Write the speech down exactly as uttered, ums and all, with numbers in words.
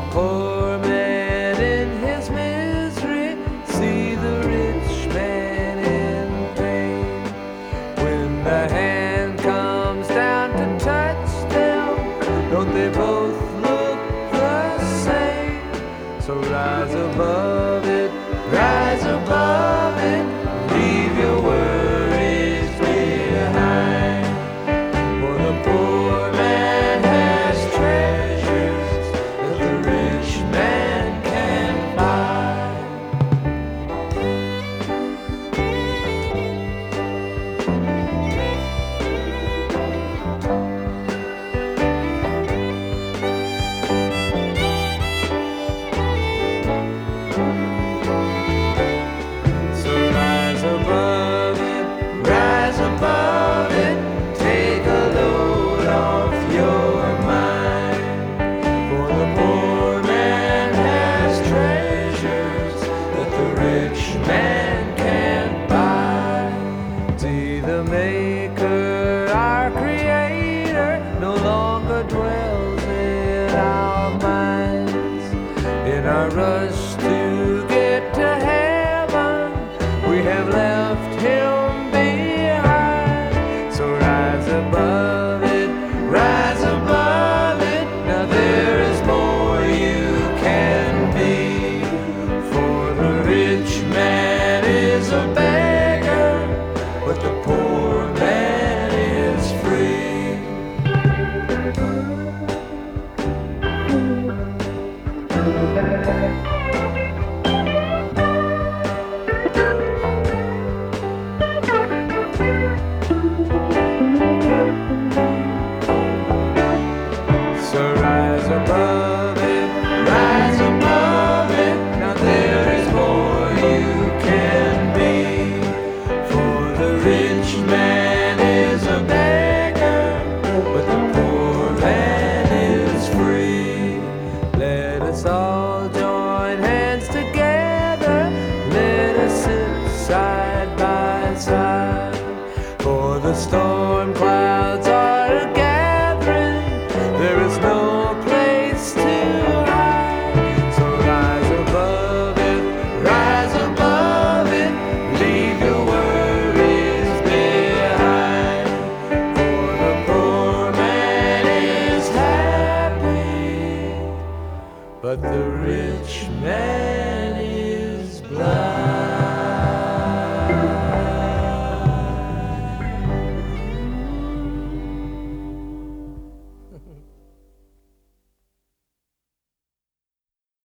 poor man in his misery, see the rich man in pain. When the hand comes down to touch them, don't they both look the same? So rise above it, rise above it, leave your worries behind. For the poor man has treasures that the rich man can't buy. So rise above it, rise above it, take a load off your mind. For the poor man has treasures that the rich man can't buy. See, the Maker, our Creator, no longer dwells in our minds. In our rush to get to heaven, we have left Him behind. So rise above it, rise above it, now there is more you can be. For the rich man is a beggar, but the poor man is free. So rise above it, rise above it, now there is more you can be. For the rich man is a beggar, but the poor man is free. Let us all join hands together, let us sit side by side. For the storm clouds are a gathering, there is no place to hide. So rise above it, rise above it, leave your worries behind. For the poor man is happy, but the rich man is blind.